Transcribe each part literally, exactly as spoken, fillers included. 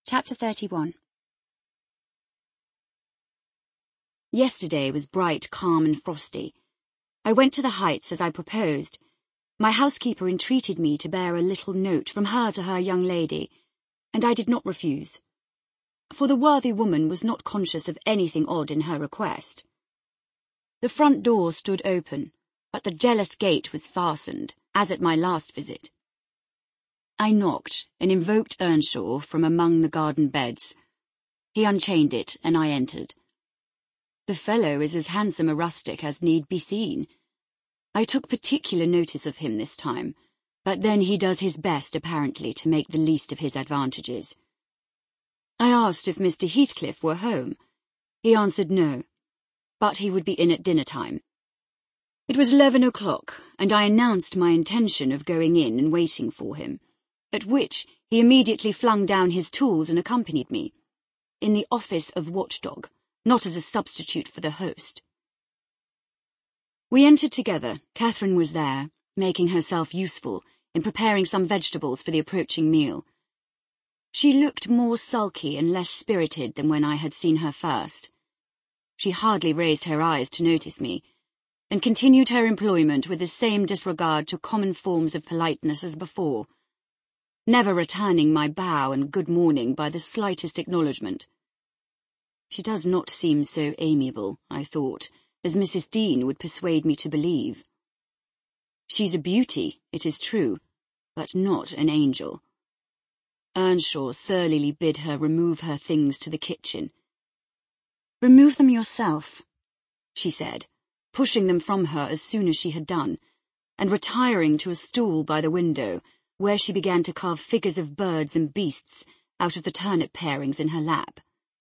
Chapter thirty-one. Yesterday was bright, calm and frosty. I went to the Heights as I proposed. My housekeeper entreated me to bear a little note from her to her young lady, and I did not refuse. For the worthy woman was not conscious of anything odd in her request. The front door stood open, but the jealous gate was fastened, as at my last visit. I knocked and invoked Earnshaw from among the garden beds. He unchained it, and I entered. The fellow is as handsome a rustic as need be seen. I took particular notice of him this time, but then he does his best apparently to make the least of his advantages. I asked if Mister Heathcliff were home. He answered no, but he would be in at dinner time. It was eleven o'clock, and I announced my intention of going in and waiting for him, at which he immediately flung down his tools and accompanied me, in the office of watchdog, not as a substitute for the host. We entered together. Catherine was there, making herself useful in preparing some vegetables for the approaching meal. She looked more sulky and less spirited than when I had seen her first. She hardly raised her eyes to notice me, and continued her employment with the same disregard to common forms of politeness as before, never returning my bow and good morning by the slightest acknowledgement. She does not seem so amiable, I thought, as Missus Dean would persuade me to believe. She's a beauty, it is true, but not an angel. Earnshaw surlily bid her remove her things to the kitchen. "Remove them yourself," she said, pushing them from her as soon as she had done, and retiring to a stool by the window, where she began to carve figures of birds and beasts out of the turnip parings in her lap.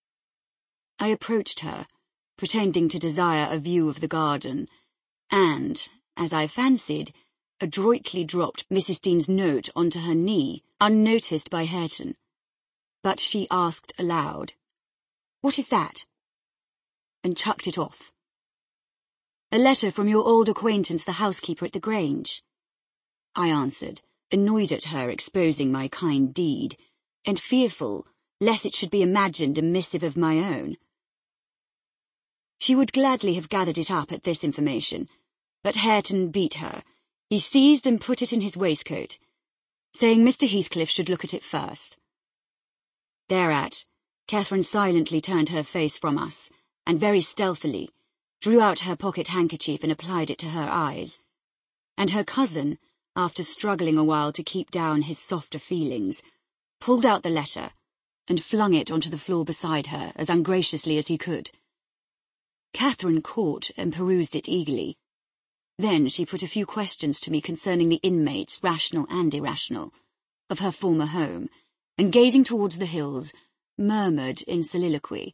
I approached her, pretending to desire a view of the garden, and, as I fancied, adroitly dropped Missus Dean's note onto her knee, unnoticed by Hareton. But she asked aloud, "What is that?" and chucked it off. "A letter from your old acquaintance, the housekeeper at the Grange," I answered, annoyed at her exposing my kind deed, and fearful lest it should be imagined a missive of my own. She would gladly have gathered it up at this information, but Hareton beat her. He seized and put it in his waistcoat, saying Mister Heathcliff should look at it first. Thereat, Catherine silently turned her face from us, and very stealthily drew out her pocket handkerchief and applied it to her eyes, and her cousin, after struggling a while to keep down his softer feelings, pulled out the letter and flung it onto the floor beside her as ungraciously as he could. Catherine caught and perused it eagerly. Then she put a few questions to me concerning the inmates, rational and irrational, of her former home, and gazing towards the hills, murmured in soliloquy,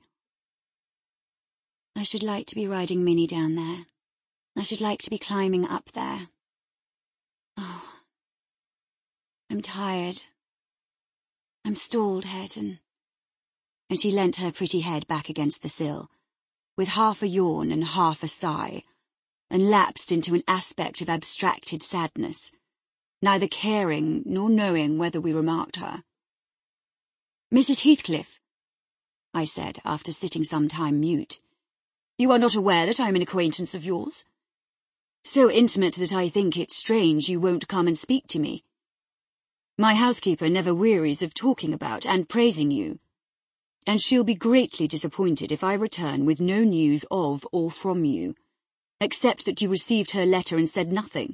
"I should like to be riding Minnie down there. I should like to be climbing up there. Oh, I'm tired. I'm stalled, Hareton." And she leant her pretty head back against the sill, with half a yawn and half a sigh, and lapsed into an aspect of abstracted sadness, neither caring nor knowing whether we remarked her. "Missus Heathcliff," I said, after sitting some time mute, "you are not aware that I am an acquaintance of yours? So intimate that I think it strange you won't come and speak to me. My housekeeper never wearies of talking about and praising you, and she'll be greatly disappointed if I return with no news of or from you, except that you received her letter and said nothing."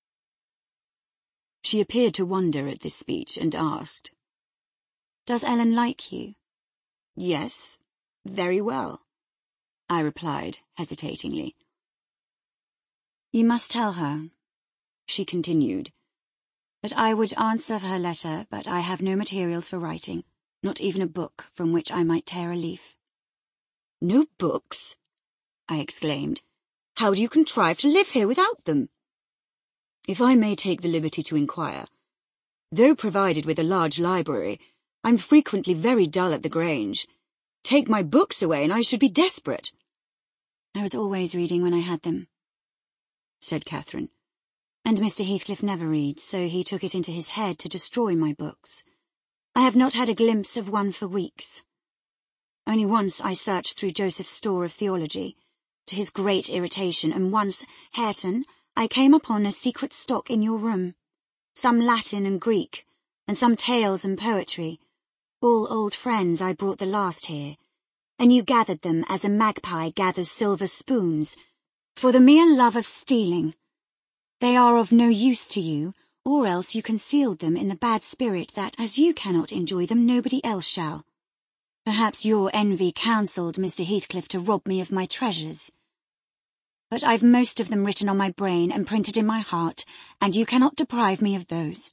She appeared to wonder at this speech and asked, "Does Ellen like you?" "Yes, very well," I replied hesitatingly. "You must tell her," she continued, "that I would answer her letter, but I have no materials for writing, not even a book from which I might tear a leaf." "No books?" I exclaimed. "How do you contrive to live here without them?" "If I may take the liberty to inquire, though provided with a large library, I'm frequently very dull at the Grange. Take my books away and I should be desperate." "I was always reading when I had them," said Catherine, "and Mister Heathcliff never reads, so he took it into his head to destroy my books. I have not had a glimpse of one for weeks. Only once I searched through Joseph's store of theology, to his great irritation, and once, Hareton, I came upon a secret stock in your room. Some Latin and Greek, and some tales and poetry. All old friends I brought the last here, and you gathered them as a magpie gathers silver spoons, for the mere love of stealing. They are of no use to you, or else you concealed them in the bad spirit that, as you cannot enjoy them, nobody else shall. Perhaps your envy counselled Mister Heathcliff to rob me of my treasures. But I've most of them written on my brain and printed in my heart, and you cannot deprive me of those.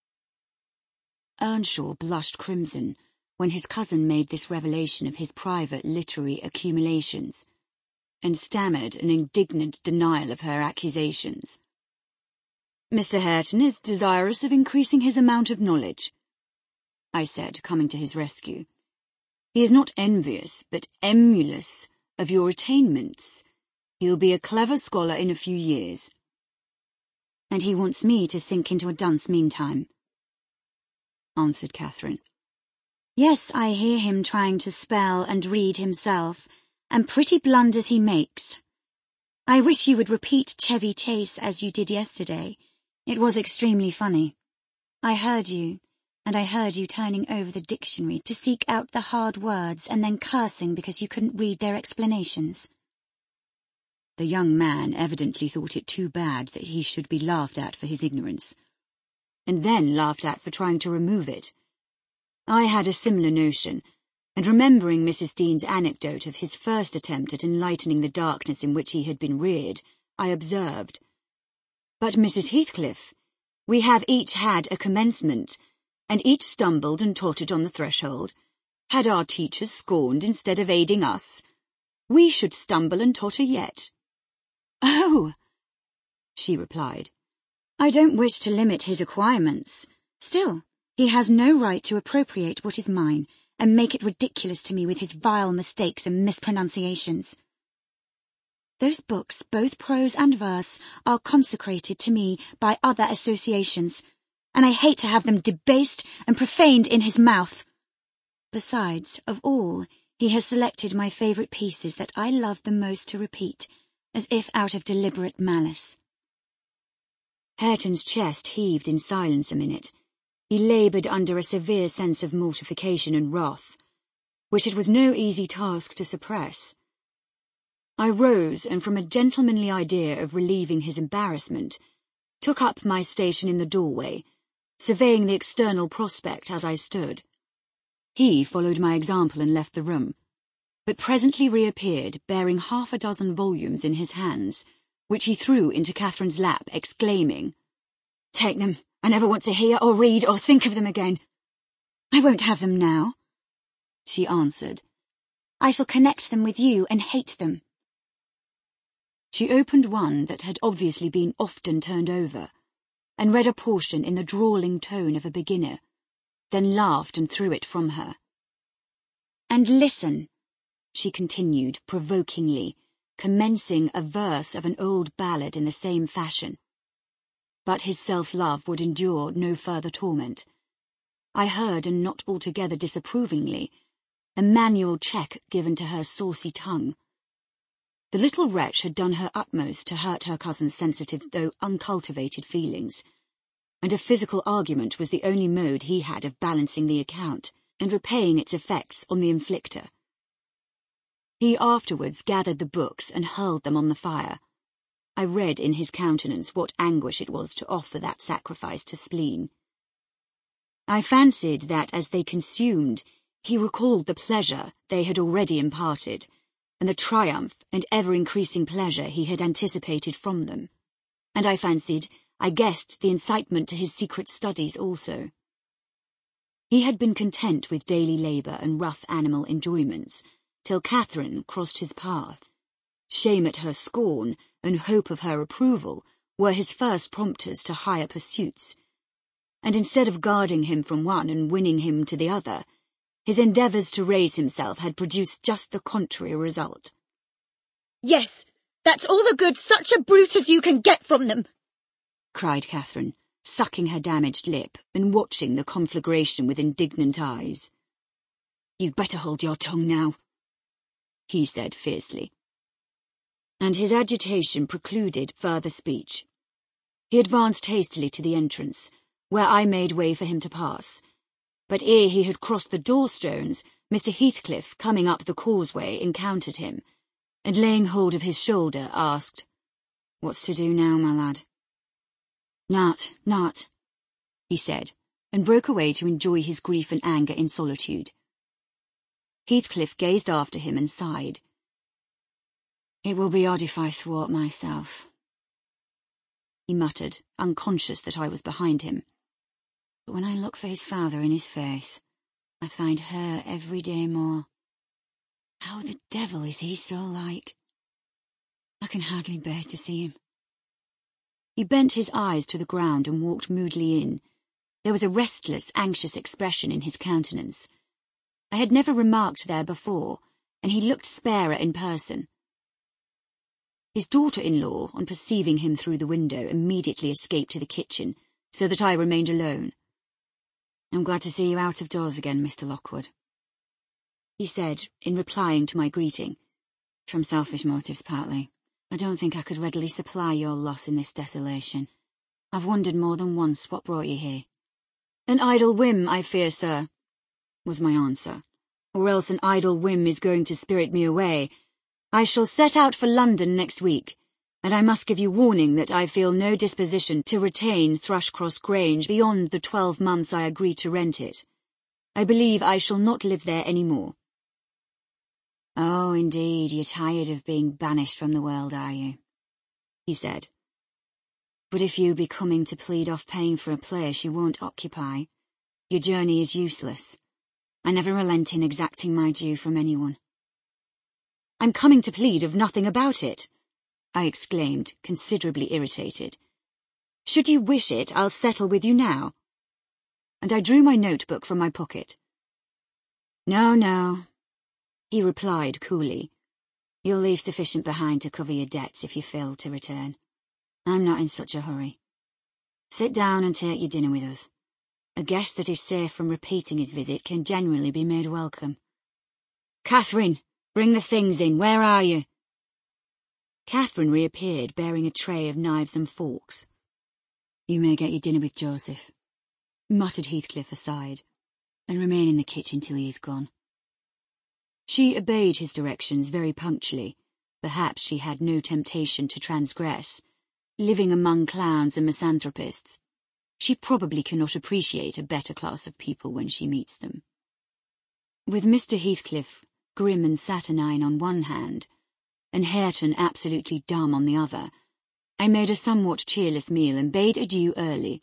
Earnshaw blushed crimson when his cousin made this revelation of his private literary accumulations, and stammered an indignant denial of her accusations. Mister Hareton is desirous of increasing his amount of knowledge, I said, coming to his rescue. He is not envious, but emulous of your attainments. He'll be a clever scholar in a few years. And he wants me to sink into a dunce meantime, answered Catherine. Yes, I hear him trying to spell and read himself, and pretty blunders he makes. I wish you would repeat Chevy Chase as you did yesterday. It was extremely funny. I heard you, and I heard you turning over the dictionary to seek out the hard words and then cursing because you couldn't read their explanations. The young man evidently thought it too bad that he should be laughed at for his ignorance, and then laughed at for trying to remove it. I had a similar notion, and remembering Missus Dean's anecdote of his first attempt at enlightening the darkness in which he had been reared, I observed, "But, Missus Heathcliff, we have each had a commencement, and each stumbled and tottered on the threshold. Had our teachers scorned instead of aiding us, we should stumble and totter yet." "Oh," she replied, "I don't wish to limit his acquirements. Still, he has no right to appropriate what is mine and make it ridiculous to me with his vile mistakes and mispronunciations. Those books, both prose and verse, are consecrated to me by other associations, and I hate to have them debased and profaned in his mouth. Besides, of all, he has selected my favourite pieces that I love the most to repeat, as if out of deliberate malice." Hareton's chest heaved in silence a minute. He laboured under a severe sense of mortification and wrath, which it was no easy task to suppress. I rose, and from a gentlemanly idea of relieving his embarrassment, took up my station in the doorway, surveying the external prospect as I stood. He followed my example and left the room, but presently reappeared, bearing half a dozen volumes in his hands, which he threw into Catherine's lap, exclaiming, "Take them! I never want to hear or read or think of them again." "I won't have them now," she answered. "I shall connect them with you and hate them." She opened one that had obviously been often turned over, and read a portion in the drawling tone of a beginner, then laughed and threw it from her. "And listen," she continued provokingly, commencing a verse of an old ballad in the same fashion. But his self-love would endure no further torment. I heard, and not altogether disapprovingly, a manual check given to her saucy tongue. The little wretch had done her utmost to hurt her cousin's sensitive though uncultivated feelings, and a physical argument was the only mode he had of balancing the account and repaying its effects on the inflictor. He afterwards gathered the books and hurled them on the fire. I read in his countenance what anguish it was to offer that sacrifice to spleen. I fancied that as they consumed, he recalled the pleasure they had already imparted, and the triumph and ever-increasing pleasure he had anticipated from them, and I fancied I guessed the incitement to his secret studies also. He had been content with daily labour and rough animal enjoyments, till Catherine crossed his path. Shame at her scorn and hope of her approval were his first prompters to higher pursuits, and instead of guarding him from one and winning him to the other, his endeavours to raise himself had produced just the contrary result. "Yes, that's all the good such a brute as you can get from them," cried Catherine, sucking her damaged lip and watching the conflagration with indignant eyes. "You'd better hold your tongue now," he said fiercely. And his agitation precluded further speech. He advanced hastily to the entrance, where I made way for him to pass. But ere he had crossed the door-stones, Mister Heathcliff, coming up the causeway, encountered him, and laying hold of his shoulder, asked, "What's to do now, my lad?" "Naught, naught," he said, and broke away to enjoy his grief and anger in solitude. Heathcliff gazed after him and sighed. "It will be odd if I thwart myself," he muttered, unconscious that I was behind him. "But when I look for his father in his face, I find her every day more. How the devil is he so like? I can hardly bear to see him." He bent his eyes to the ground and walked moodily in. There was a restless, anxious expression in his countenance. I had never remarked there before, and he looked sparer in person. His daughter-in-law, on perceiving him through the window, immediately escaped to the kitchen, so that I remained alone. "I'm glad to see you out of doors again, Mister Lockwood," he said, in replying to my greeting. "From selfish motives, partly. I don't think I could readily supply your loss in this desolation. I've wondered more than once what brought you here." "An idle whim, I fear, sir," was my answer, "or else an idle whim is going to spirit me away. I shall set out for London next week, and I must give you warning that I feel no disposition to retain Thrushcross Grange beyond the twelve months I agreed to rent it. I believe I shall not live there any more." "Oh, indeed, you're tired of being banished from the world, are you?" he said. "But if you be coming to plead off paying for a place you won't occupy, your journey is useless. I never relent in exacting my due from anyone." "I'm coming to plead of nothing about it," I exclaimed, considerably irritated. "Should you wish it, I'll settle with you now." And I drew my notebook from my pocket. "No, no," he replied coolly. "You'll leave sufficient behind to cover your debts if you fail to return. I'm not in such a hurry. Sit down and take your dinner with us. A guest that is safe from repeating his visit can generally be made welcome. Catherine, bring the things in. Where are you?" Catherine reappeared, bearing a tray of knives and forks. "You may get your dinner with Joseph," muttered Heathcliff aside, "and remain in the kitchen till he is gone." She obeyed his directions very punctually. Perhaps she had no temptation to transgress. Living among clowns and misanthropists, she probably cannot appreciate a better class of people when she meets them. With Mister Heathcliff, grim and saturnine on one hand, and Hareton absolutely dumb on the other, I made a somewhat cheerless meal and bade adieu early.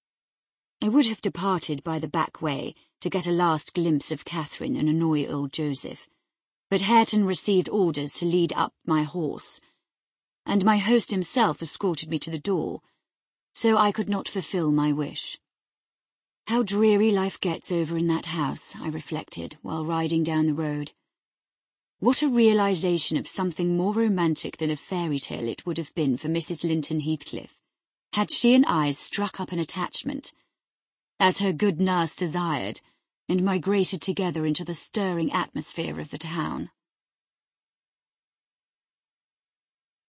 I would have departed by the back way to get a last glimpse of Catherine and annoy old Joseph, but Hareton received orders to lead up my horse, and my host himself escorted me to the door, so I could not fulfil my wish. How dreary life gets over in that house, I reflected, while riding down the road. What a realization of something more romantic than a fairy tale it would have been for Missus Linton Heathcliff, had she and I struck up an attachment, as her good nurse desired, and migrated together into the stirring atmosphere of the town.